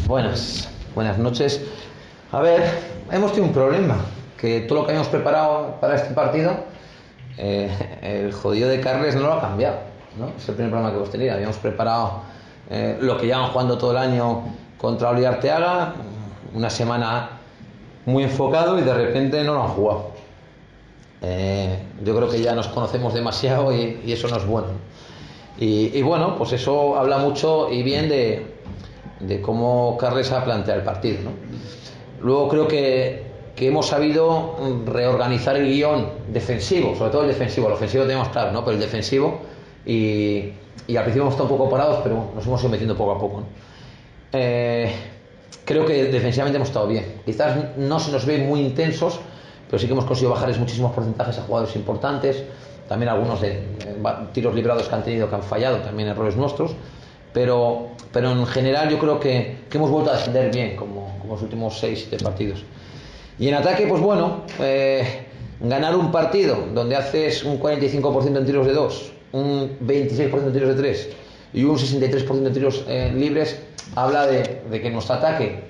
Buenas noches. A ver, hemos tenido un problema, que todo lo que habíamos preparado para este partido, el jodido de Carles no lo ha cambiado, ¿no? Es el primer problema que hemos tenido. Habíamos preparado lo que llevan jugando todo el año contra Oli Arteaga, una semana muy enfocado, y de repente no lo han jugado. Yo creo que ya nos conocemos demasiado y eso no es bueno. Y bueno, pues eso habla mucho y bien de cómo Carles ha planteado el partido, ¿no? Luego creo que hemos sabido reorganizar el guión defensivo, sobre todo el defensivo. El ofensivo tenemos claro, ¿no? Pero el defensivo, y al principio hemos estado un poco parados, pero nos hemos ido metiendo poco a poco, ¿no? Creo que defensivamente hemos estado bien. Quizás no se nos ve muy intensos, pero sí que hemos conseguido bajarles muchísimos porcentajes a jugadores importantes. También algunos de tiros librados que han tenido, que han fallado, también errores nuestros. Pero en general yo creo que hemos vuelto a defender bien, como los últimos 6-7 partidos. Y en ataque, pues bueno, ganar un partido donde haces un 45% en tiros de 2, un 26% en tiros de 3 y un 63% en tiros libres, habla de que nuestro ataque,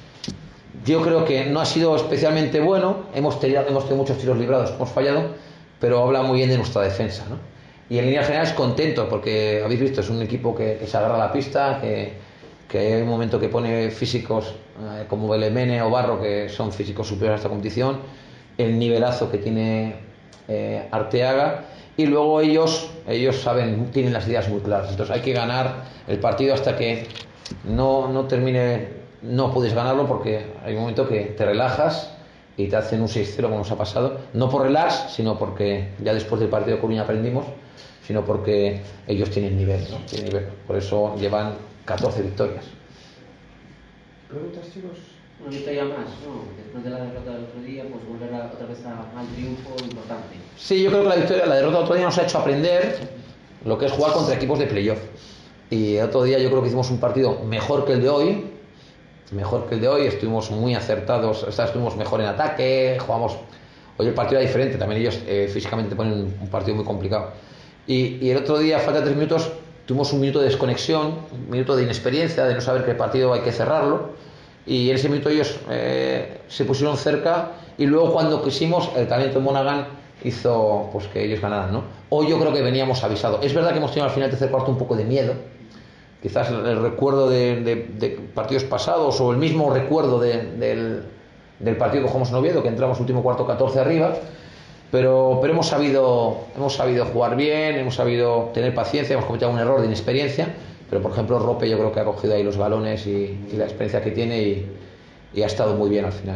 yo creo que no ha sido especialmente bueno. Hemos tenido muchos tiros librados, hemos fallado, pero habla muy bien de nuestra defensa, ¿no? Y en líneas generales contento, porque habéis visto, es un equipo que se agarra a la pista, que hay un momento que pone físicos como Belemene o Barro, que son físicos superiores a esta competición, el nivelazo que tiene Arteaga, y luego ellos saben, tienen las ideas muy claras. Entonces hay que ganar el partido hasta que no termine. No puedes ganarlo porque hay un momento que te relajas y te hacen un 6-0 como nos ha pasado, no por relax, sino porque ya después del partido de Coruña aprendimos, sino porque ellos tienen nivel, ¿no? Tienen nivel. Por eso llevan 14 victorias. ¿Preguntas, chicos? Una victoria más, ¿no? Después de la derrota del otro día, pues volver otra vez al triunfo importante. Sí, yo creo que la derrota del otro día nos ha hecho aprender lo que es jugar contra equipos de playoff. Y el otro día yo creo que hicimos un partido mejor que el de hoy. Estuvimos muy acertados, estuvimos mejor en ataque, jugamos. Hoy el partido era diferente, también ellos físicamente ponen un partido muy complicado. Y el otro día, falta 3 minutos, tuvimos un minuto de desconexión, un minuto de inexperiencia, de no saber que el partido hay que cerrarlo, y en ese minuto ellos se pusieron cerca, y luego cuando quisimos, el talento de Monaghan hizo pues que ellos ganaran, ¿no? Hoy yo creo que veníamos avisados. Es verdad que hemos tenido al final del tercer cuarto un poco de miedo, quizás el recuerdo de partidos pasados, o el mismo recuerdo del partido que jugamos en Oviedo, que entramos último cuarto 14 arriba, pero hemos sabido jugar bien, hemos sabido tener paciencia, hemos cometido un error de inexperiencia, pero por ejemplo Rope yo creo que ha cogido ahí los galones y la experiencia que tiene, y ha estado muy bien al final.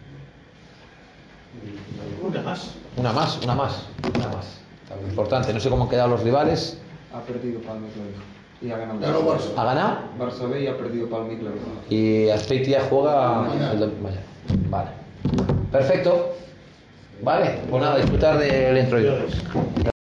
Una más. Importante, no sé cómo han quedado los rivales. Ha perdido Palma y Clavijo. Y ha ganado. ¿Ha ganado? Barça B y ha perdido Palma y Clavijo. Y Azpeitia juega mañana. Vale. Perfecto. Vale, pues nada, disfrutar del introito.